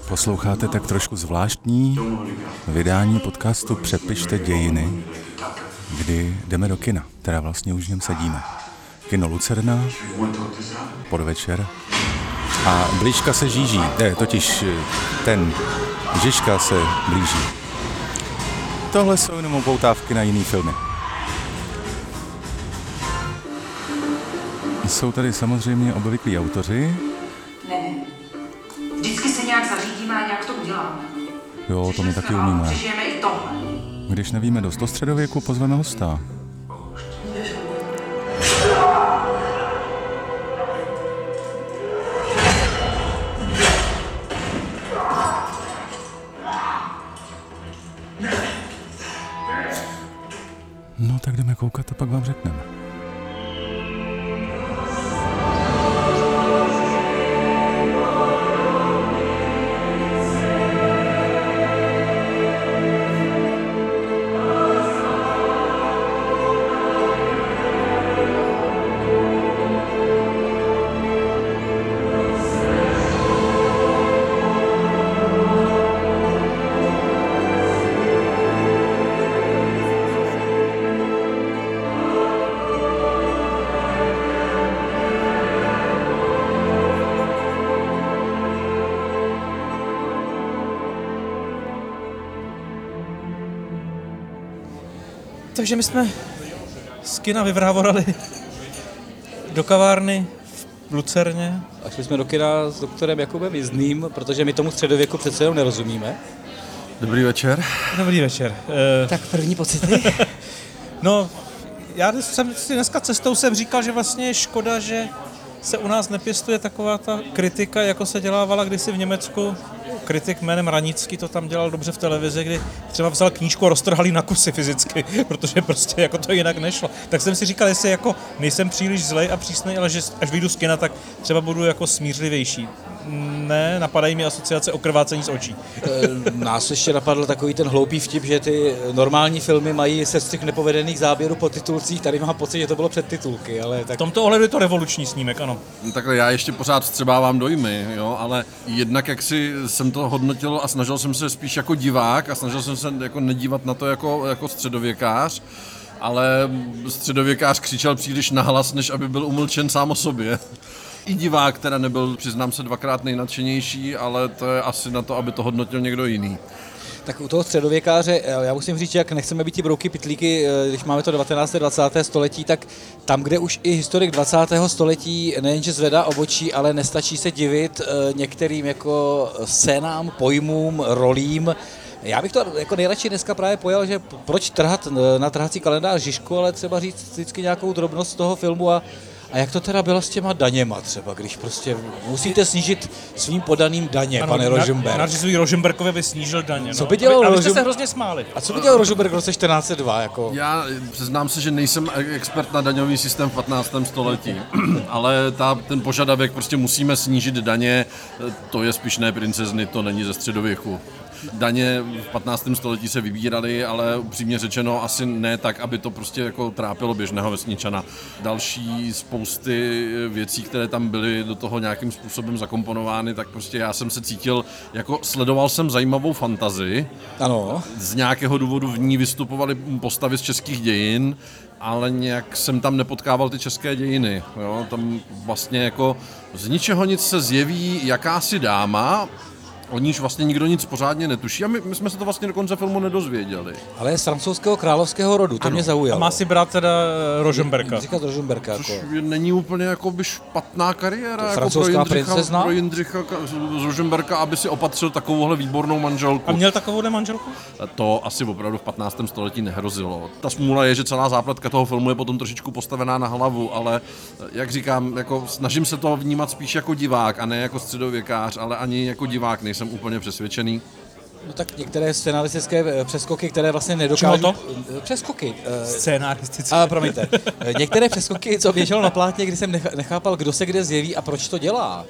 Posloucháte tak trošku zvláštní vydání podcastu Přepište dějiny, kdy jdeme do kina, teda vlastně už v něm sedíme. Kino Lucerna, podvečer a blížka se žíží, totiž ten Žižka se blíží. Tohle jsou jenom upoutávky na jiný filmy. Jsou tady samozřejmě obvyklí autoři. Ne. Vždycky se nějak zařídíme a nějak to uděláme. Jo, to my taky umíme. Přežijeme i tohle. Když nevíme dost o středověku, pozveme hosta. No tak jdeme koukat a pak vám řekneme. Takže my jsme z kina vyvrávorali do kavárny v Lucerně. A šli jsme do kina s doktorem Jakubem Jizným, protože my tomu středověku přece jenom nerozumíme. Dobrý večer. Dobrý večer. Tak první pocity? No, já jsem si dneska cestou říkal, že vlastně je škoda, že se u nás nepěstuje taková ta kritika, jako se dělávala kdysi v Německu. Kritik jménem Ranický to tam dělal dobře v televizi, kdy třeba vzal knížku a roztrhal ji na kusy fyzicky, protože prostě jako to jinak nešlo. Tak jsem si říkal, jestli jako nejsem příliš zlej a přísnej, ale že až vyjdu z kina, tak třeba budu jako smířlivější. Ne, napadají mi asociace o krvácení z očí. Nás ještě napadl takový ten hloupý vtip, že ty normální filmy mají sestřih nepovedených záběrů po titulcích, tady mám pocit, že to bylo před titulky, ale tak... V tomto ohledu je to revoluční snímek, ano. Takhle já ještě pořád vstřebávám dojmy, jo, ale jednak jak si jsem to hodnotil a snažil jsem se spíš jako divák a snažil jsem se jako nedívat na to jako středověkář, ale středověkář křičel příliš nahlas, než aby byl umlčen sám o sobě. I divák teda nebyl, přiznám se, dvakrát nejnadšenější, ale to je asi na to, aby to hodnotil někdo jiný. Tak u toho středověkáře, já musím říct, jak nechceme být ti brouky pitlíky, když máme to 19. 20. století, tak tam, kde už i historik 20. století nejenže zvedá obočí, ale nestačí se divit některým jako scénám, pojmům, rolím. Já bych to jako nejradši dneska právě pojal, že proč trhat na trhací kalendář Žižku, ale třeba říct vždycky nějakou drobnost z toho filmu a jak to teda bylo s těma daněma třeba, když prostě musíte snížit svým podaným daně, ano, pane Rožemberg. Nařizují Rožemberkovi, aby snížil daně. Co by dělal ale jste se hrozně smáli. A co by dělal Rožemberg v roce 1402? Jako? Já přiznám se, že nejsem expert na daňový systém v 15. století, ale ten požadavek prostě musíme snížit daně, to je spíš ne princezny, to není ze středověku. Daně v 15. století se vybíraly, ale upřímně řečeno asi ne tak, aby to prostě jako trápilo běžného vesničana. Další spousty věcí, které tam byly do toho nějakým způsobem zakomponovány, tak prostě já jsem se cítil, jako sledoval jsem zajímavou fantazii. Ano. Z nějakého důvodu v ní vystupovaly postavy z českých dějin, ale nějak jsem tam nepotkával ty české dějiny. Jo? Tam vlastně jako z ničeho nic se zjeví jakási dáma, o níž vlastně nikdo nic pořádně netuší a my jsme se to vlastně do konce filmu nedozvěděli. Ale je z francouzského královského rodu, to mě zaujalo. A má si brát teda Rožemberka. Říkat Rožemberka. Což není úplně jakoby špatná kariéra jako pro Jindřicha z Rožemberka, aby si opatřil takovouhle výbornou manželku. A měl takovouhle manželku? To asi opravdu v 15. století nehrozilo. Ta smůla je, že celá zápletka toho filmu je potom trošičku postavená na hlavu, ale jak říkám, jako snažím se to vnímat spíš jako divák a ne jako středověkář, ale ani jako divák nejsem úplně přesvědčený. No tak některé scenaristické přeskoky, které vlastně nedokážou... Čemu to? Přeskoky. Scenaristické. Promiňte. Některé přeskoky, co běželo na plátně, kdy jsem nechápal, kdo se kde zjeví a proč to dělá.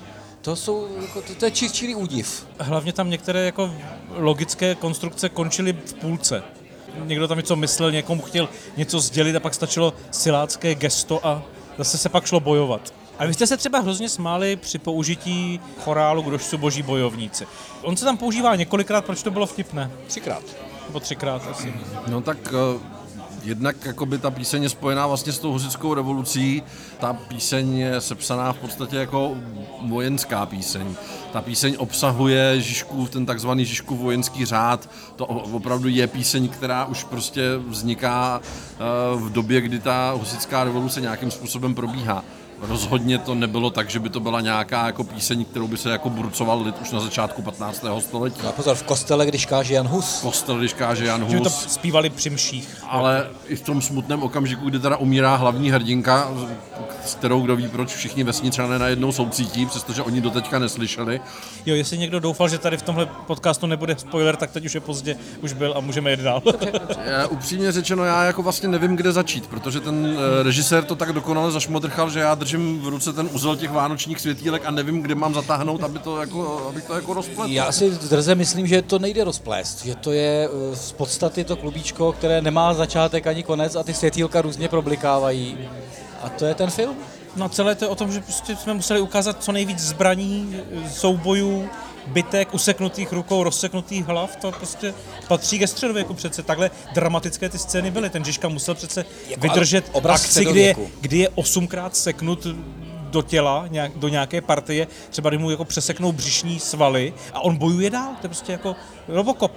To je čirý údiv. Hlavně tam některé jako logické konstrukce končily v půlce. Někdo tam něco myslel, někomu chtěl něco sdělit a pak stačilo silácké gesto a zase se pak šlo bojovat. A vy jste se třeba hrozně smáli při použití chorálu Kdož jsou boží bojovníci. On se tam používá několikrát, proč to bylo vtipné? 3krát. Nebo 3krát asi. No tak jednak jakoby ta píseň je spojená vlastně s tou husitskou revolucí. Ta píseň je sepsaná v podstatě jako vojenská píseň. Ta píseň obsahuje Žižkův, ten takzvaný Žižkův vojenský řád. To opravdu je píseň, která už prostě vzniká v době, kdy ta husitská revoluce nějakým způsobem probíhá. Rozhodně to nebylo tak, že by to byla nějaká jako píseň, kterou by se jako burcoval lid už na začátku 15. století. A pozor, v kostele, když káže Jan Hus. Kostel, když káže Jan Že by to Hus. zpívali při mších. Ale i v tom smutném okamžiku, kdy teda umírá hlavní hrdinka, s kterou kdo ví, proč všichni vesničané najednou soucítí, přestože oni doteďka neslyšeli. Jo, jestli někdo doufal, že tady v tomhle podcastu nebude spoiler, tak teď už je pozdě, už byl a můžeme jít dál. Upřímně řečeno, já jako vlastně nevím, kde začít, protože ten režisér to tak dokonale zašmodrchal, že já držím v ruce ten uzel těch vánočních světýlek a nevím, kde mám zatáhnout, aby to jako rozpletl. Já si drze myslím, že to nejde rozplést, že to je z podstaty to klubíčko, které nemá začátek ani konec a ty světýlka různě problikávají. A to je ten film. No celé to je o tom, že prostě jsme museli ukázat co nejvíc zbraní, soubojů, bitek, useknutých rukou, rozseknutých hlav, to prostě patří ke středověku přece. Takhle dramatické ty scény byly. Ten Žižka musel přece vydržet obraz akci, kdy je 8krát seknut do těla, do nějaké partie, třeba kdy mu jako přeseknou břišní svaly a on bojuje dál, to je prostě jako Robocop.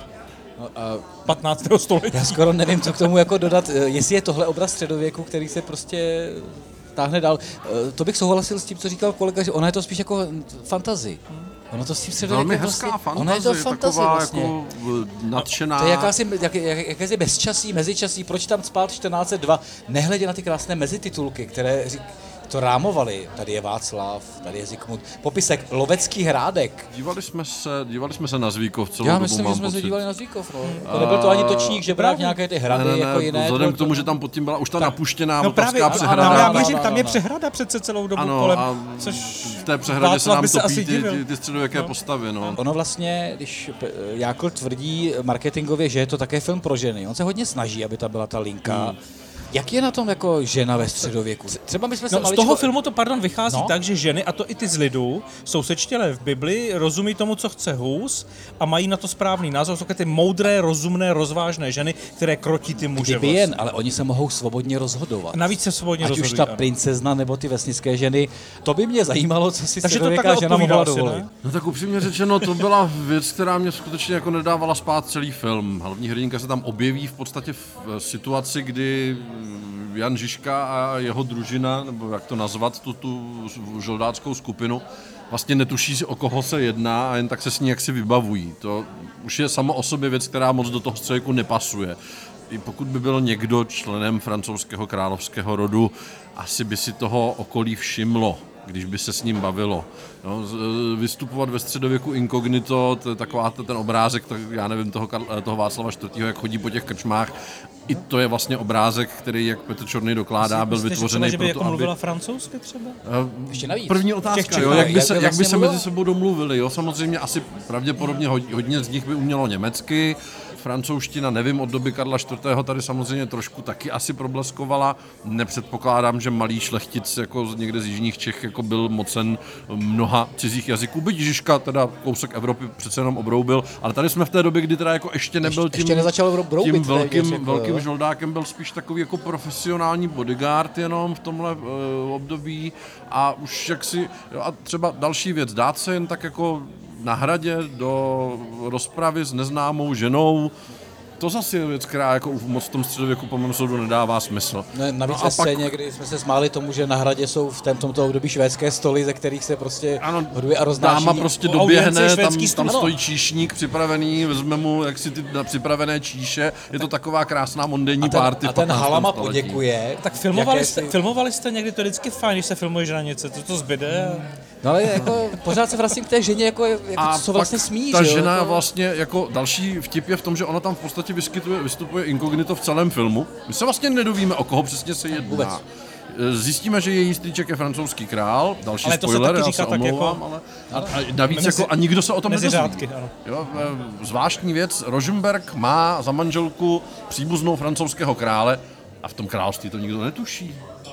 15. století. Já skoro nevím, co k tomu jako dodat, jestli je tohle obraz středověku, který se prostě táhne dál. To bych souhlasil s tím, co říkal kolega, že ona je to spíš jako fantasy. Ono to s tím středověkem velmi hezká vlastně, fantazie, ona je to fantazie taková vlastně. jako nadšená. To je jakési bezčasí, mezičasí, proč tam spát 1402, nehledě na ty krásné mezititulky, které to rámovali. Tady je Václav, tady je Zikmund. Popisek Lovecký hrádek. Dívali jsme se na Zvíkov celou Já dobu, myslím, mám že jsme pocit. se dívali na Zvíkov. No. To nebyl to ani točník, že brát nějaké ty hrady jako jiné. Vzhledem k tomu, že tam pod tím byla už ta napuštěná No právě, vltavská přehrada. já věřím, tam je přehrada přece celou dobu Ano, kolem, a což v té přehradě se Václav nám by se topí asi divil. ty středověké postavy. No. Ono vlastně, když Jákl tvrdí marketingově, že je to také film pro ženy, on se hodně snaží, aby ta byla ta linka. Jak je na tom jako žena ve středověku? Třeba my jsme se z toho filmu to, vychází tak, že ženy, a to i ty z lidu, jsou sečtělé v Bibli, rozumí tomu, co chce Hus a mají na to správný názor. Jsou ty moudré, rozumné, rozvážné ženy, které krotí ty muže. Kdyby jen, ale oni se mohou svobodně rozhodovat. A navíc se svobodně ať rozhodují. už ta princezna nebo ty vesnické ženy. To by mě zajímalo, co si Takže to středověká takhle žena odpovídá mohla asi, dovolit. ne? No tak upřímně řečeno, to byla věc, která mě skutečně jako nedávala spát celý film. Hlavní hrdinka se tam objeví v podstatě v situaci, kdy Jan Žižka a jeho družina, nebo jak to nazvat, tu žoldáckou skupinu, vlastně netuší, o koho se jedná a jen tak se s ní jaksi vybavují. To už je samo o sobě věc, která moc do toho středověku nepasuje. I pokud by byl někdo členem francouzského královského rodu, asi by si toho okolí všimlo, když by se s ním bavilo. No, vystupovat ve středověku inkognito, to je taková ten obrázek, já nevím, toho Václava IV., jak chodí po těch krčmách, i to je vlastně obrázek, který, jak Petr Čorný dokládá, byl vytvořený že by proto, jako aby... mluvila francouzsky třeba? Ještě navíc. První otázka, jo, jak by se mezi sebou domluvili. Jo? Samozřejmě asi pravděpodobně hodně z nich by umělo německy, francouzština, nevím, od doby Karla IV. Tady samozřejmě trošku taky asi probleskovala. Nepředpokládám, že malý šlechtic jako někde z jižních Čech jako byl mocen mnoha cizích jazyků. Byť Žižka, teda kousek Evropy přece jenom obroubil, ale tady jsme v té době, kdy teda jako ještě nebyl ještě nezačal broubit, tím velkým žoldákem, byl spíš takový jako profesionální bodyguard jenom v tomhle období a už jaksi, a třeba další věc, dát se jen tak jako na hradě do rozpravy s neznámou ženou, to zase je věc, která jako moc v tom středověku po mém soudu nedává smysl. Navíc ve scéně, kdy jsme se smáli tomu, že na hradě jsou v tomto období švédské stoly, ze kterých se prostě hoduje a roznáší. Dáma prostě doběhne, tam stojí číšník připravený, vezme mu jaksi ty připravené číše, je to taková krásná mondénní party. A ten halama poděkuje. Tak filmovali jste někdy, to je vždycky fajn, když se filmuje žranice, to zbyde. No ale jako pořád se vracím k té ženě, jako co vlastně smí, ta že jo? žena vlastně, jako další vtip je v tom, že ona tam v podstatě vystupuje inkognito v celém filmu. My se vlastně nedovíme, o koho přesně se jedná. Vůbec. Zjistíme, že její strýček je francouzský král, další ale spoiler, já se omlouvám, jako, ale navíc jako, a nikdo se o tom nedozví. Řádky, ano. Jo, zvláštní věc, Rožmberk má za manželku příbuznou francouzského krále a v tom království to nikdo netuší.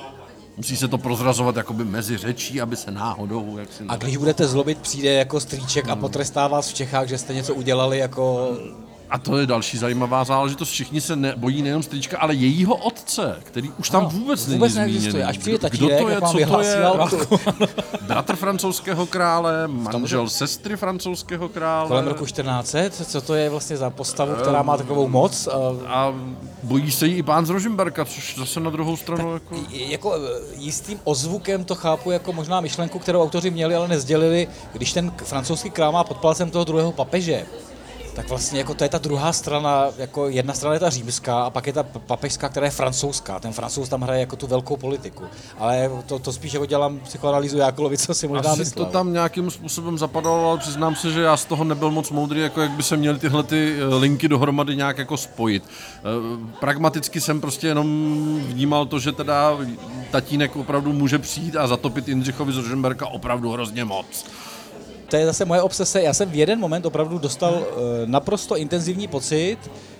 Musí se to prozrazovat jakoby mezi řečí, aby se náhodou... A když budete zlobit, přijde jako strýček a potrestá vás v Čechách, že jste něco udělali jako... A to je další zajímavá záležitost. Všichni se bojí nejenom strýčka, ale jejího otce, který už tam vůbec není zmíněný. Až přijde Kdo tatínek, to je, jak vám co to vyhlásí je? válku. Bratr francouzského krále, manžel sestry francouzského krále. Kolem roku 1400, co to je vlastně za postavu, která má takovou moc? A bojí se jí i pán z Rožmberka, což zase na druhou stranu jako... Jako jistým ozvukem to chápu jako možná myšlenku, kterou autoři měli, ale nezdělili, když ten francouzský král má pod palcem toho druhého papeže. Tak vlastně jako to je ta druhá strana, jako jedna strana je ta římská a pak je ta papežská, která je francouzská. Ten Francouz tam hraje jako tu velkou politiku. Ale to spíš jako dělám psychoanalýzu Jákolovi, co si možná Asi myslel. to tam nějakým způsobem zapadalo, ale přiznám se, že já z toho nebyl moc moudrý, jako jak by se měly tyhle ty linky dohromady nějak jako spojit. Pragmaticky jsem prostě jenom vnímal to, že teda tatínek opravdu může přijít a zatopit Jindřichovi z Rožmberka opravdu hrozně moc. To je zase moje obsese. Já jsem v jeden moment opravdu dostal naprosto intenzivní pocit,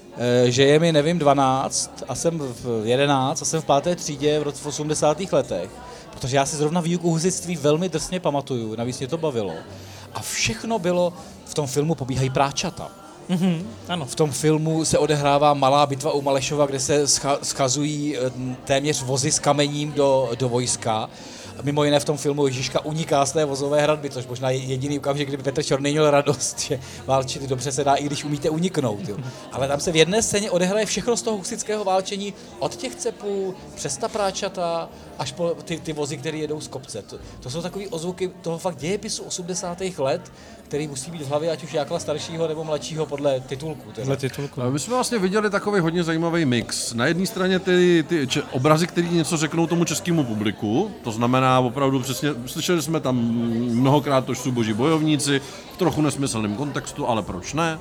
že je mi, nevím, 12 a jsem v 11 a jsem v 5. třídě v 80. letech. Protože já si zrovna výuku husitství velmi drsně pamatuju, navíc mě to bavilo. A všechno bylo, v tom filmu pobíhají práčata. Ano. V tom filmu se odehrává malá bitva u Malešova, kde se schazují téměř vozy s kamením do vojska. Mimo jiné v tom filmu Ježíška uniká z té vozové hradby, což možná je jediný okamžik, kdyby Petr Čorný měl radost, že válčit dobře se dá, i když umíte uniknout. Jo. Ale tam se v jedné scéně odehraje všechno z toho husitského válčení, od těch cepů, přes ta práčata, až po ty vozy, které jedou z kopce. To jsou takový ozvuky toho fakt dějepisu 80. let, který musí být v hlavě ať už Jákla staršího nebo mladšího podle titulku. My jsme vlastně viděli takový hodně zajímavý mix. Na jedné straně ty obrazy, které něco řeknou tomu českému publiku, to znamená opravdu přesně, slyšeli jsme tam mnohokrát, to jsou boží bojovníci, v trochu nesmyslném kontextu, ale proč ne?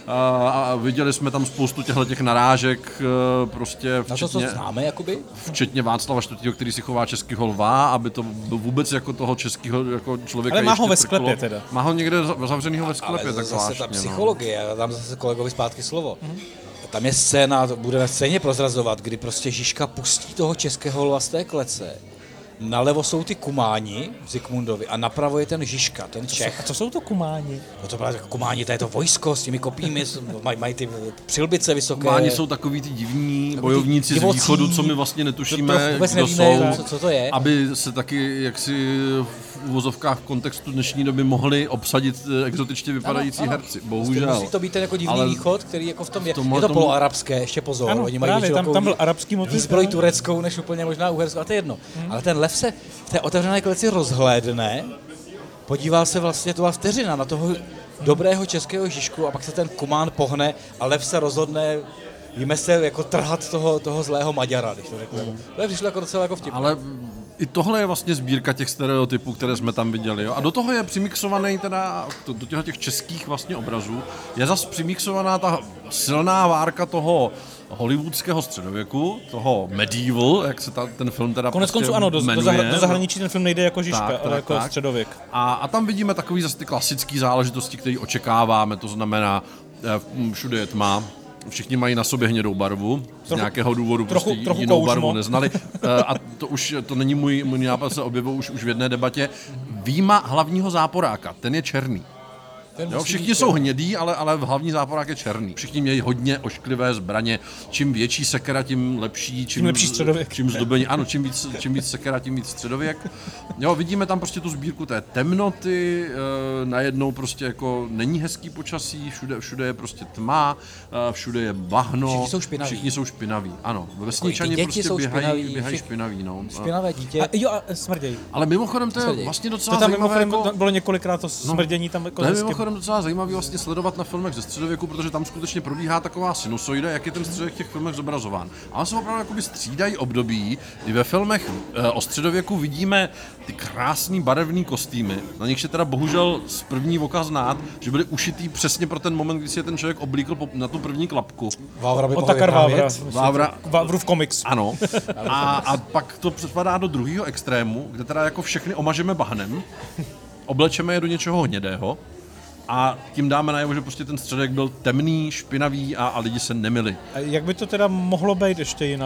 A viděli jsme tam spoustu těch narážek, prostě včetně, na to, co známe, jakoby? Včetně Václava IV., který si chová českého lva, aby to byl vůbec jako toho českého jako člověka. Ale má ho ve trklo. sklepě teda. Má ho někde zavřenýho ve sklepě, tak zase zvláštně. Ta psychologie, já dám zase kolegovi zpátky slovo. Tam je scéna, budeme scéně prozrazovat, kdy prostě Žižka pustí toho českého lva z té klece. Nalevo jsou ty kumáni Zikmundovi a napravo je ten Žižka, ten Čech. A co jsou to kumáni? No to byla jako kumáni, to je to vojsko s těmi kopími, mají ty přilbice vysoké. Kumáni jsou takový ty divní bojovníci z východu, co my vlastně netušíme, vůbec kdo nevíme, jsou, co to je. Aby se taky jaksi v uvozovkách v kontextu dnešní doby mohli obsadit exotičně vypadající herci. Bohužel. Musí to být ten jako divný východ, který jako v tom je to tomu... poloarabské, ještě pozor. Ano, oni mají právě, tam byl arabský motiv. Zbroj tureckou, než úplně možná uherskou, a to je jedno. Ale ten lev se v té otevřené kleci rozhlédne, podívá se vlastně tu vteřina na toho dobrého českého Žižku a pak se ten kumán pohne a lev se rozhodne víme se jako trhat toho zlého Maďara, když to řeknu. To je přišlo jako docela jako vtipné. Ale i tohle je vlastně sbírka těch stereotypů, které jsme tam viděli. Jo? A do toho je přimixovaný teda, do těch českých vlastně obrazů, je zase přimixovaná ta silná várka toho hollywoodského středověku, toho medieval, jak se ten film teda konec prostě konců ano, do zahraničí ten film nejde jako Žižka, tak, ale jako tak. středověk. A tam vidíme takový zase ty klasické záležitosti, které očekáváme, to znamená, všude je tma, všichni mají na sobě hnědou barvu, z nějakého důvodu prostě jinou barvu neznali. A to není můj nápad, se objevil už v jedné debatě. Výjima hlavního záporáka, ten je černý. Jo, všichni jsou hnědí, ale hlavní záporák je černý. Všichni mějí hodně ošklivé zbraně. Čím větší sekera, tím lepší. Čím lepší středověk. Čím zdobení. Ano, čím víc sekera, tím víc středověk. Jo, vidíme tam prostě tu sbírku té temnoty, najednou prostě jako není hezký počasí, všude je prostě tma, všude je bahno. Všichni jsou špinaví. Ano, vesničani prostě běhají špinaví. No. Špinavé dítě. A smrdějí. Ale mimochodem to je vlastně docela tam zajímavé. Jako... bylo několikrát to smrdění tam jako mimochodem docela zajímavý vlastně sledovat na filmech ze středověku, protože tam skutečně probíhá taková sinusoida, jak je ten středověk v těch filmech zobrazován. A on se opravdu jakoby střídají období, kdy ve filmech o středověku vidíme ty krásný barevný kostýmy, na nich je teda bohužel z první oka znát, že byly ušitý přesně pro ten moment, kdy si je ten člověk oblíkl na tu první klapku. Otakar Vávra v komiks. Ano. A pak to přepadá do druhého extrému, kde teda jako všechny omažeme bahnem, oblečeme je do něčeho hnědého a tím dáme najevo, že prostě ten středek byl temný, špinavý a lidi se nemili. A jak by to teda mohlo být ještě jinak?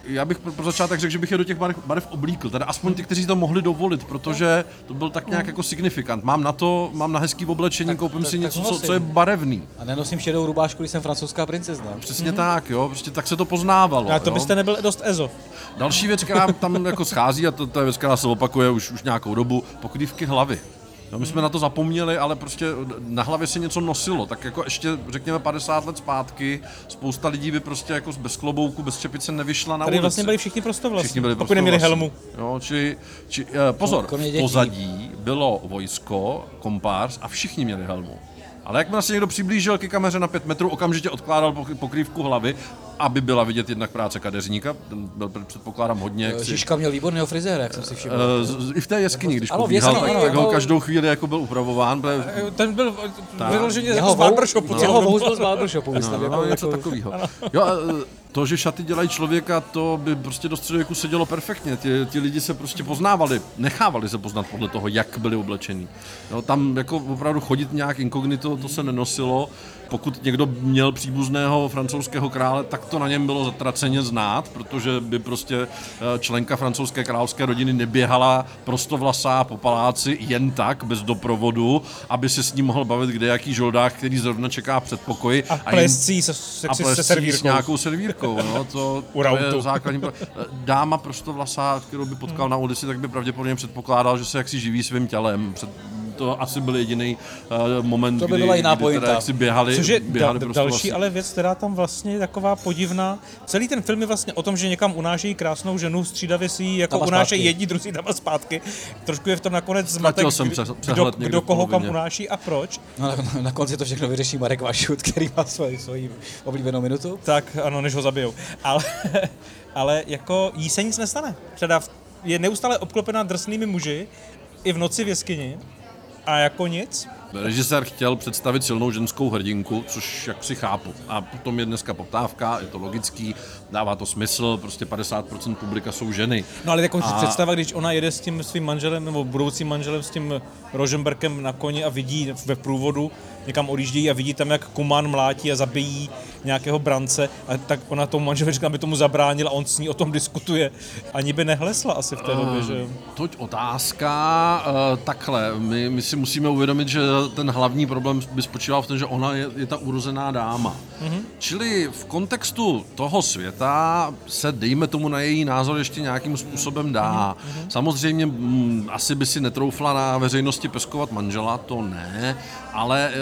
Já bych pro začátek řekl, že bych je do těch barev oblíkl, teda aspoň ty, kteří to mohli dovolit, protože to byl tak nějak jako signifikant. Mám na hezký oblečení, koupím si něco, co je barevný. A nenosím šedou rubášku, když jsem francouzská princezna. Přesně tak, jo, prostě tak se to poznávalo. A to byste nebyl dost EZO. Další věc, která tam jako schází, a to je věc, která se opakuje už nějakou dobu, pokrývky hlavy. No, my jsme na to zapomněli, ale prostě na hlavě se něco nosilo, tak jako ještě řekněme 50 let zpátky spousta lidí by prostě jako bez klobouku, bez čepice nevyšla na Tady ulici. vlastně byli všichni prostovlasní, Všichni byli pokud neměli helmu. Jo, pozor, v pozadí bylo vojsko, kompárs a všichni měli helmu. Ale jakmile se někdo přiblížil ke kameře na 5 metrů, okamžitě odkládal pokrývku hlavy, aby byla vidět jednak práce kadeřníka, ten byl předpokládám hodně... Žižka měl výborného frizéra, jak jsem si všiml. I v té jeskyni, když ano, pobíhal, tak ho ano. každou chvíli jako byl upravován. Ten byl vyloženě jako z barbershopu. Jeho vůz byl z barbershopu, něco takového. Jo, to, že šaty dělají člověka, to by prostě do středověku sedělo perfektně. Ti lidi se prostě poznávali, nechávali se poznat podle toho, jak byli oblečení. Jo, tam jako opravdu chodit nějak inkognito, to se nenosilo. Pokud někdo měl příbuzného francouzského krále, tak to na něm bylo zatraceně znát, protože by prostě členka francouzské královské rodiny neběhala prostovlasá po paláci jen tak, bez doprovodu, aby se s ním mohl bavit kdejaký žoldák, který zrovna čeká v předpokoji. A plescí se servírkou. S nějakou servírkou. No, to je základní. Dáma prostovlasá, kterou by potkal na ulici, tak by pravděpodobně předpokládal, že se jaksi živí svým tělem. To asi byl jediný moment, to by byla jiná pointa. Jak si běhali. Což je prostě další ale věc, která tam vlastně je taková podivná. Celý ten film je vlastně o tom, že někam unášejí krásnou ženu, střídavě si ji jako unášejí jedni, druzí tam a zpátky. Trošku je v tom nakonec zmatek, kdo koho kam unáší a proč. No, na konci to všechno vyřeší Marek Vašut, který má svoji oblíbenou minutu. Tak ano, než ho zabijou. Ale jako jí se nic nestane. Třeba je neustále obklopená drsnými muži, i v noci v jeskyni. A jako nic? Režisér chtěl představit silnou ženskou hrdinku, což jak si chápu. A potom je dneska poptávka, je to logický, dává to smysl, prostě 50% publika jsou ženy. No ale jako představa, když ona jede s tím svým manželem, nebo budoucím manželem, s tím Rosenbergem na koni a vidí ve průvodu, někam odjíždějí a vidí tam, jak Kuman mlátí a zabíjí nějakého brance, a tak ona tomu manželovi říká, aby tomu zabránil a on s ní o tom diskutuje. Ani by nehlesla asi v té době, že jo? Toť otázka, takhle, my si musíme uvědomit, že ten hlavní problém by spočíval v tom, že ona je ta urozená dáma. Mm-hmm. Čili v kontextu toho světa se, dejme tomu, na její názor ještě nějakým způsobem dá. Mm-hmm. Samozřejmě asi by si netroufla na veřejnosti peskovat manžela, to ne, ale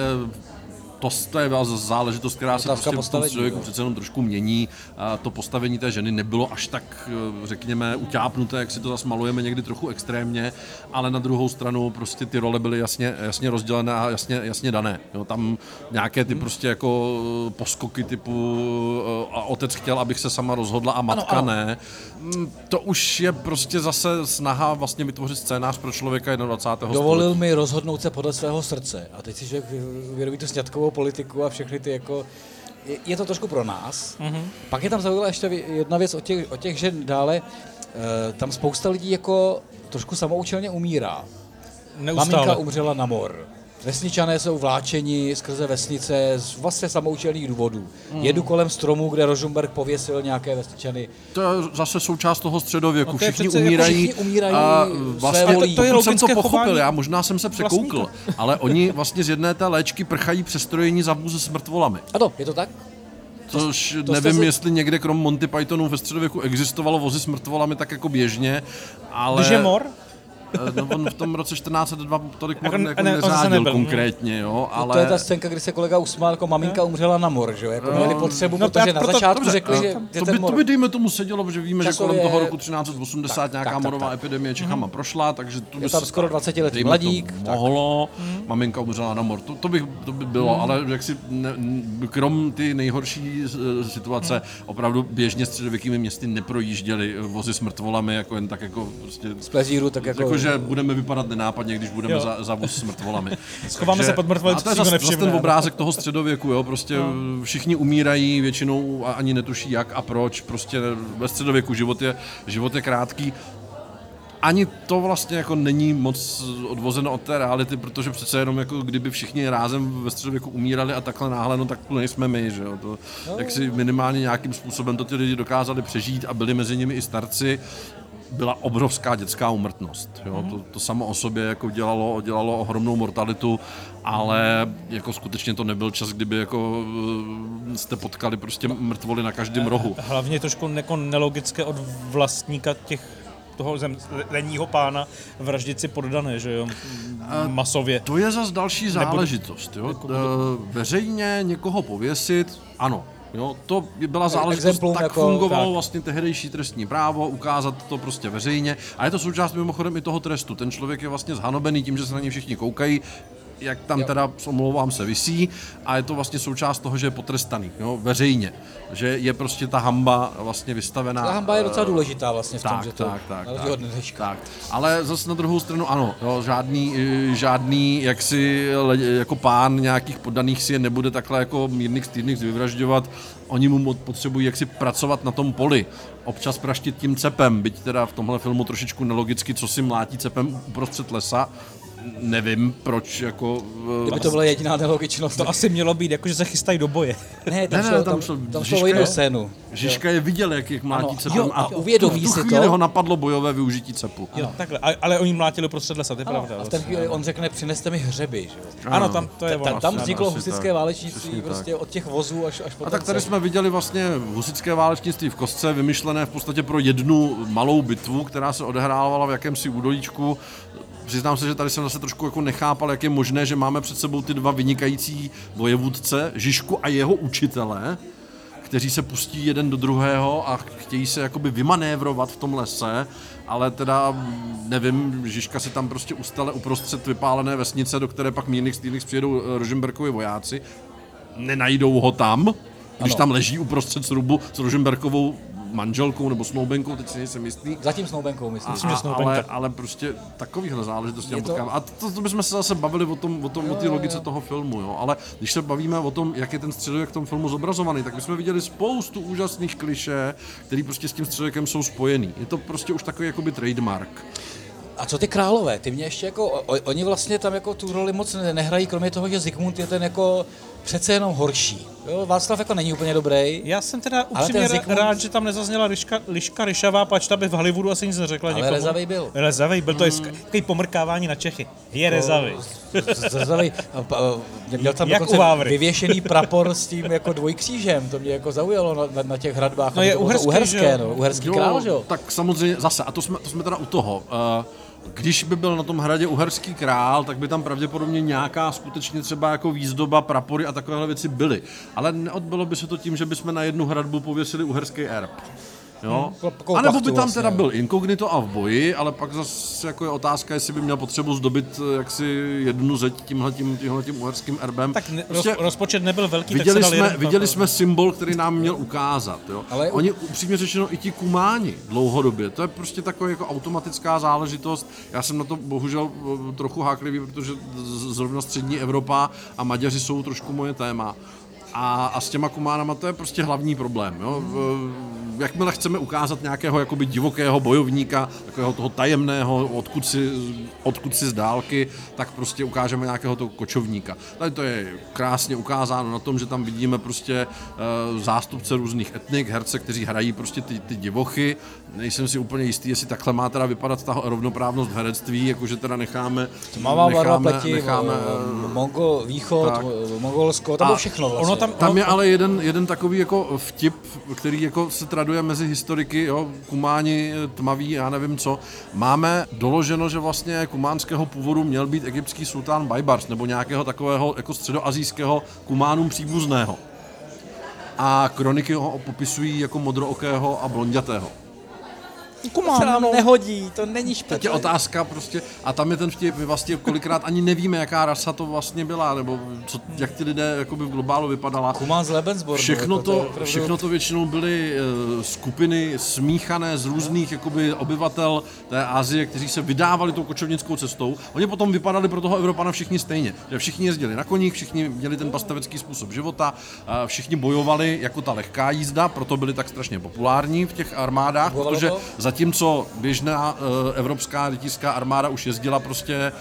to je záležitost, která se prostě v tom člověku přece jenom trošku mění. To postavení té ženy nebylo až tak, řekněme, utápnuté, jak si to zase malujeme někdy trochu extrémně, ale na druhou stranu prostě ty role byly jasně rozdělené a jasně dané. Jo, tam nějaké ty prostě jako poskoky typu a otec chtěl, abych se sama rozhodla a matka ano. Ne. To už je prostě zase snaha vlastně vytvořit scénář pro člověka 21. Dovolil mi rozhodnout se podle svého srdce. A teď si člověk uvědomí tu sňatkovou politiku a všechny ty jako... Je to trošku pro nás. Mm-hmm. Pak je tam zaujala ještě jedna věc o těch žen dále. Tam spousta lidí jako trošku samoučelně umírá. Neustále. Maminka umřela na mor. Vesničané jsou vláčeni skrze vesnice z vlastně samoučelných důvodů. Jedu kolem stromu, kde Rosenberg pověsil nějaké vesničany. To je zase součást toho středověku. Všichni umírají a vlastně to jsem to pochopil, chování. já možná jsem se překoukl, ale oni vlastně z jedné té léčky prchají přestrojení za vůz s mrtvolami. Ano, je to tak? Což nevím, jestli někde krom Monty Pythonu ve středověku existovalo vozy s mrtvolami tak jako běžně, ale... Když je mor? No on v tom roce 1402 tolik mor jako neřádil konkrétně, jo, ale... No to je ta scénka, kdy se kolega usmál, jako maminka umřela na mor, že jo, jako měli potřebu, protože na začátku řekli, že ten mor... To by dejme tomu sedělo, protože víme, že kolem toho roku 1380 nějaká morová epidemie Čechama prošla, takže to by je tam skoro 20letý mladík. Mohlo, maminka umřela na mor, to by bylo, ale jaksi krom ty nejhorší situace, opravdu běžně středověkými městy neprojížděli vozy s mrtvolami, jako jen tak jako prostě... Z plezíru, tak jako že budeme vypadat nenápadně, když budeme za vůz s mrtvolami. Schováme se pod mrtvoly, a to je zase ten obrázek toho středověku, jo, prostě všichni umírají, většinou ani netuší jak a proč, prostě ve středověku život je krátký. ani to vlastně jako není moc odvozeno od té reality, protože přece jenom jako kdyby všichni rázem ve středověku umírali a takhle náhle, no tak to nejsme my, že jo. To, jak si minimálně nějakým způsobem to ty lidi dokázali přežít a byli mezi nimi i starci, byla obrovská dětská úmrtnost. Jo? To samo o sobě jako dělalo ohromnou mortalitu, ale jako skutečně to nebyl čas, kdyby jako jste potkali prostě mrtvoly na každém rohu. Hlavně je trošku jako nelogické od vlastníka toho lenního pána vraždit si poddané, že jo, masově. To je zas další záležitost. Jo? Veřejně někoho pověsit, ano. Jo, to byla záležitost, tak fungovalo vlastně tehdejší trestní právo, ukázat to prostě veřejně. A je to součást mimochodem i toho trestu. Ten člověk je vlastně zhanobený tím, že se na něj všichni koukají, jak tam teda, omlouvám se, visí, a je to vlastně součást toho, že je potrestaný, jo, veřejně. Že je prostě ta hanba vlastně vystavená. Ta hanba je docela důležitá vlastně v tom, že to tak. Ale zase na druhou stranu ano, jo, žádný jaksi jako pán nějakých poddaných si je nebude takhle jako mírných stýdných vyvražďovat. Oni mu potřebují jaksi pracovat na tom poli. Občas praštit tím cepem, byť teda v tomhle filmu trošičku nelogicky, co si mlátí cepem uprostřed lesa. Nevím, proč jako... Kdyby to byla jediná nelogičnost. To asi mělo být, jakože se chystají do boje. Tam šlo o jinou scénu. Žižka je viděl, jak mlátí cepem a uvědomí v tu chvíli ho napadlo bojové využití cepu. Jo, takhle, ale oni mlátili prostřed lesa, to je pravda. A v ten chvíli on řekne, přineste mi hřeby. Že? Ano, tam to je ono. Tam vzniklo husitské válečnictví prostě od těch vozů až po a tak tady jsme viděli vlastně husitské válečnictví v kostce, vymyšlené v podstatě pro jednu malou bitvu, která se odehrávala v jakémsi údolíčku. Přiznám se, že tady jsem zase trošku jako nechápal, jak je možné, že máme před sebou ty dva vynikající vojevůdce, Žižku a jeho učitele, kteří se pustí jeden do druhého a chtějí se jakoby vymanévrovat v tom lese, ale teda nevím, Žižka si tam prostě ustale uprostřed vypálené vesnice, do které pak mírných stýlných přijedou Rožmberkovi vojáci, nenajdou ho tam, když tam leží uprostřed srubu s Rožmberkovou manželkou nebo snoubenkou, teď si nejsem jistý. Zatím snoubenkou, myslím. Ale prostě takovýchhle záležitosti tam potkáme. A to bychom se zase bavili o té logice toho filmu, jo. Ale když se bavíme o tom, jak je ten středověk v tom filmu zobrazovaný, tak my jsme viděli spoustu úžasných klišé, který prostě s tím středověkem jsou spojený. Je to prostě už takový jakoby trademark. A co ty králové? Ty mě ještě jako, oni vlastně tam jako tu roli moc nehrají, kromě toho, že Zikmund je ten jako přece jenom horší. Jo, Václav jako není úplně dobrý. Já jsem teda upřímně rád, že tam nezazněla Liška Ryšavá, pač ta by v Hollywoodu asi nic neřekla nikomu. Ale rezavej byl. Rezavej byl, to je takový pomrkávání na Čechy. Je rezavej. Rezavej. Měl tam dokonce vyvěšený prapor s tím jako dvojkřížem, to mě jako zaujalo na těch hradbách. No je uherský král, že jo? Tak samozřejmě zase, a to jsme teda u toho. Když by byl na tom hradě uherský král, tak by tam pravděpodobně nějaká skutečně třeba jako výzdoba, prapory a takovéhle věci byly. Ale neodbylo by se to tím, že bychom na jednu hradbu pověsili uherský erb. Jo? A nebo by tam teda byl inkognito a v boji, ale pak zase jako je otázka, jestli by měl potřebu zdobit jaksi jednu zeď tímhletím uherským erbem. Tak prostě rozpočet nebyl velký, viděli jsme symbol, který nám měl ukázat. Jo? Ale oni upřímně řečeno i ti kumáni dlouhodobě, to je prostě taková jako automatická záležitost. Já jsem na to bohužel trochu háklivý, protože zrovna střední Evropa a Maďaři jsou trošku moje téma. A s těma kumánama to je prostě hlavní problém. Jo? Jakmile chceme ukázat nějakého jakoby divokého bojovníka, takového toho tajemného, odkud si z dálky, tak prostě ukážeme nějakého toho kočovníka. Tady to je krásně ukázáno na tom, že tam vidíme prostě zástupce různých etnik, herce, kteří hrají prostě ty divochy. Nejsem si úplně jistý, jestli takhle má teda vypadat ta rovnoprávnost v herectví, jakože teda necháme východ, Mongolsko, tam bylo všechno vlastně. Tam je ale jeden takový jako vtip, který jako se traduje mezi historiky, jo, kumáni, tmaví, já nevím co. Máme doloženo, že vlastně kumánského původu měl být egyptský sultán Baybars, nebo nějakého takového jako středoasijského kumánům příbuzného. A kroniky ho popisují jako modrookého a blondětého. To se nám nehodí, to není špatné. Teď je otázka prostě, a tam je ten vtip, my vlastně kolikrát ani nevíme, jaká rasa to vlastně byla, nebo jak ty lidé jakoby v globálu vypadala. Kumán z Lebensbornu. Všechno to většinou byly skupiny smíchané z různých jakoby obyvatel té Asie, kteří se vydávali tou kočovnickou cestou. Oni potom vypadali pro toho Evropana všichni stejně. Že všichni jezdili na koních, všichni měli ten pastavecký způsob života, všichni bojovali jako ta lehká jízda, proto byli tak strašně populární v těch armádách, protože Zatímco běžná evropská rytířská armáda už jezdila prostě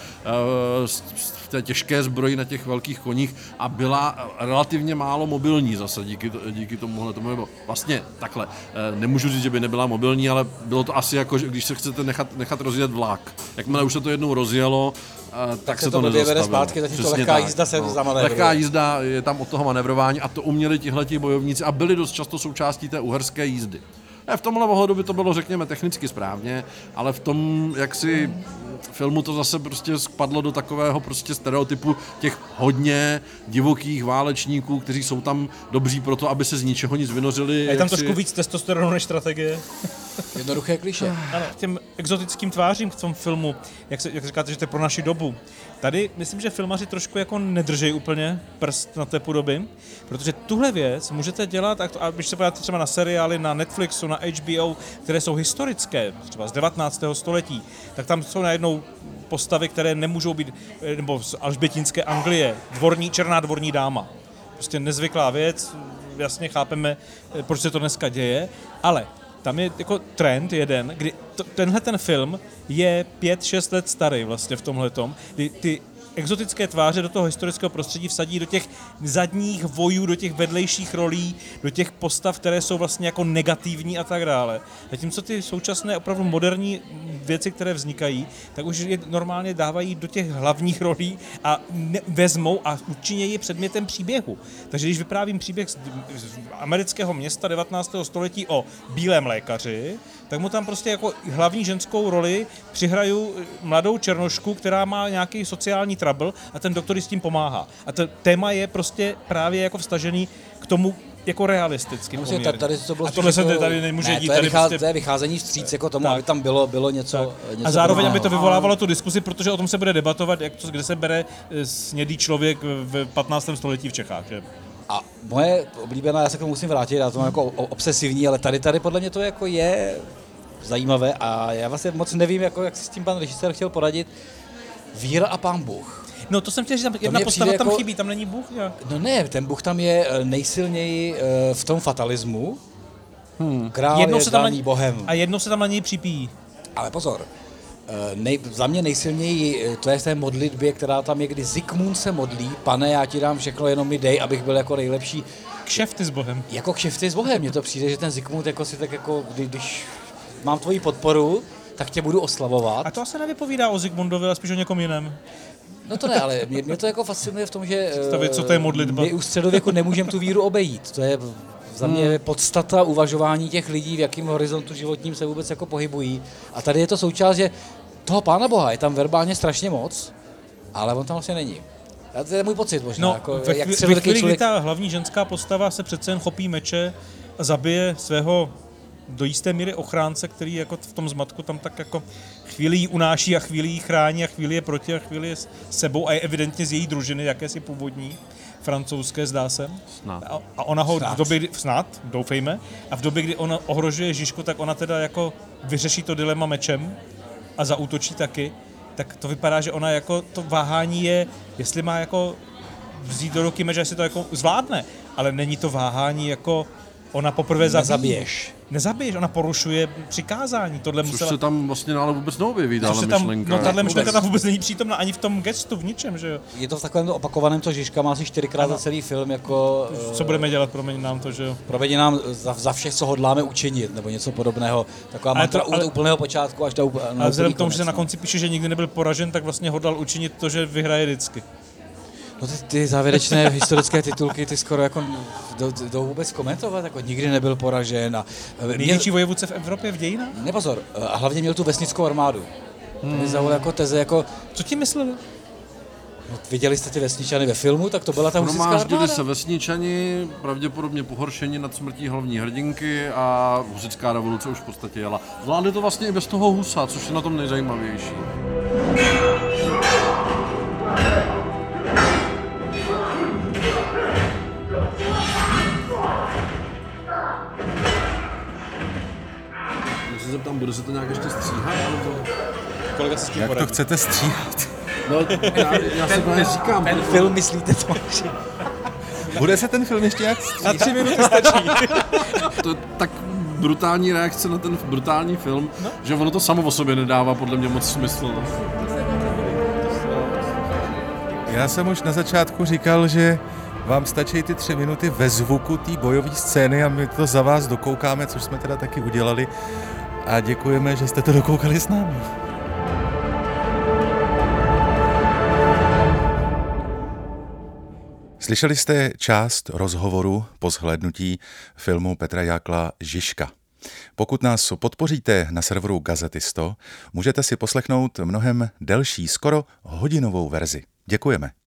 v té těžké zbroji na těch velkých koních a byla relativně málo mobilní zase díky tomuhle. Vlastně takhle, nemůžu říct, že by nebyla mobilní, ale bylo to asi jako, když se chcete nechat rozjet vlak. Jakmile už se to jednou rozjelo, tak se to nezastavilo. Zpátky, zatímco lehká jízda se zamanevřuje. Lehká jízda je tam od toho manevrování a to uměli tihleti bojovníci a byli dost často součástí té uherské jízdy. V tomhle ohledu by to bylo, řekněme, technicky správně, ale v tom, jak si filmu to zase prostě spadlo do takového prostě stereotypu těch hodně divokých válečníků, kteří jsou tam dobří pro to, aby se z ničeho nic vynořili. Je tam trošku víc testosteronu než strategie. Jednoduché klišé. Ano, těm exotickým tvářím v tom filmu, jak říkáte, že to je pro naši dobu. Tady myslím, že filmaři trošku jako nedržejí úplně prst na té podoby, protože tuhle věc můžete dělat, a když se podíváte třeba na seriály na Netflixu, na HBO, které jsou historické, třeba z 19. století, tak tam jsou najednou postavy, které nemůžou být, nebo z alžbětínské Anglie, černá dvorní dáma. Prostě nezvyklá věc, jasně chápeme, proč se to dneska děje, ale tam je jako trend jeden, kdy tenhle ten film je 5-6 let starý vlastně v tomhletom, kdy ty exotické tváře do toho historického prostředí vsadí do těch zadních vojů, do těch vedlejších rolí, do těch postav, které jsou vlastně jako negativní a tak dále. Zatímco ty současné opravdu moderní věci, které vznikají, tak už je normálně dávají do těch hlavních rolí a vezmou a učinějí je předmětem příběhu. Takže když vyprávím příběh z amerického města 19. století o bílém lékaři, tak mu tam prostě jako hlavní ženskou roli přihraju mladou černošku, která má nějaký sociální trouble a ten doktor jí s tím pomáhá. A to téma je prostě právě jako vstažený k tomu jako realisticky. Tady to bylo a tohle se tady nemůže dít. To je vycházení vstříc jako tomu, tak. Aby tam bylo něco a zároveň, aby to vyvolávalo tu diskusi, protože o tom se bude debatovat, kde se bere snědý člověk v 15. století v Čechách. Že? A moje oblíbená, já se k tomu musím vrátit, já to mám jako obsesivní, ale tady podle mě to jako je zajímavé a já vlastně moc nevím, jako, jak si s tím pan režisér chtěl poradit. Víra a pán Bůh. No to jsem chtěl, že tam jedna postava tam chybí, tam není Bůh? Ja? No ne, ten Bůh tam je nejsilněji v tom fatalismu. Král je daný Bohem. A jednou se tam na něj připíjí. Ale pozor, za mě nejsilněji to je v té modlitbě, která tam je, kdy Zikmund se modlí, pane, já ti dám všechno, jenom mi dej, abych byl jako nejlepší. Kšefty s Bohem. Jako kšefty s Bohem, mně to přijde, že ten Zikmund jako si tak jako, když mám tvoji podporu, tak tě budu oslavovat. A to asi nevypovídá o Zikmundovi, ale spíš o někom jiném. No to ne, ale mě to jako fascinuje v tom, že co to je modlitba? My u středověku nemůžeme tu víru obejít. To je za mě podstata uvažování těch lidí, v jakém horizontu životním se vůbec jako pohybují. A tady je to součást, že toho Pána Boha je tam verbálně strašně moc, ale on tam vlastně není. A to je můj pocit možná. No, jako, ve chvíli, kdy ta hlavní ženská postava se přece jen chopí meče a zabije svého do jisté míry ochránce, který jako v tom zmatku tam tak jako chvíli jí unáší a chvíli jí chrání a chvíli je proti a chvíli je s sebou a je evidentně z její družiny, jakési původní, francouzské, zdá se. A ona ho v době, snad, doufejme, a v době, kdy ona ohrožuje Žižku, tak ona teda jako vyřeší to dilema mečem a zaútočí taky, tak to vypadá, že ona jako to váhání je, jestli má jako vzít do ruky meč, jestli to jako zvládne, ale není to váhání jako ona poprvé Nezabiješ, ona porušuje přikázání. Tohle což musela... se tam vlastně ale vůbec neobjeví, tahle myšlenka. No tahle myšlenka tam vůbec není přítomna ani v tom gestu, v ničem, že jo. Je to v takovém opakovaném, co Žižka má asi 4krát za celý film, jako... Co budeme dělat, promiň nám to, že jo. Promiň nám za vše, co hodláme učinit, nebo něco podobného. Taková mantra od úplného počátku až do ale vzhledem k tomu, že se na konci píše, že nikdy nebyl poražen, tak vlastně hodlal učinit to, že vyhraje vždycky. No ty závěrečné historické titulky, ty skoro jako jdou vůbec komentovat, jako nikdy nebyl poražen. A největší vojevůdce v Evropě v dějinách? Nepozor, a hlavně měl tu vesnickou armádu. To mi zaujalo jako teze, jako... Co ti mysleli? No, viděli jste ty vesničany ve filmu, tak to byla ta husitská armáda. Hromáždili se vesničani, pravděpodobně pohoršeni nad smrtí hlavní hrdinky a husitská revoluce už v podstatě jela. Zvládli to vlastně i bez toho husa, což je na tom nejzajímavější. Zeptám, bude se to nějak ještě stříhat? Kolega se s tím Jak to chcete stříhat? No, já se právě říkám. Ten film myslíte to? Bude se ten film ještě jak stříhat? Na 3 minuty stačí. Tak brutální reakce na ten brutální film, že ono to samo o sobě nedává podle mě moc smysl. No. Já jsem už na začátku říkal, že vám stačí ty 3 minuty ve zvuku té bojové scény a my to za vás dokoukáme, což jsme teda taky udělali. A děkujeme, že jste to dokoukali s námi. Slyšeli jste část rozhovoru po shlédnutí filmu Petra Jákla Žižka. Pokud nás podpoříte na serveru Gazetisto, můžete si poslechnout mnohem delší, skoro hodinovou verzi. Děkujeme.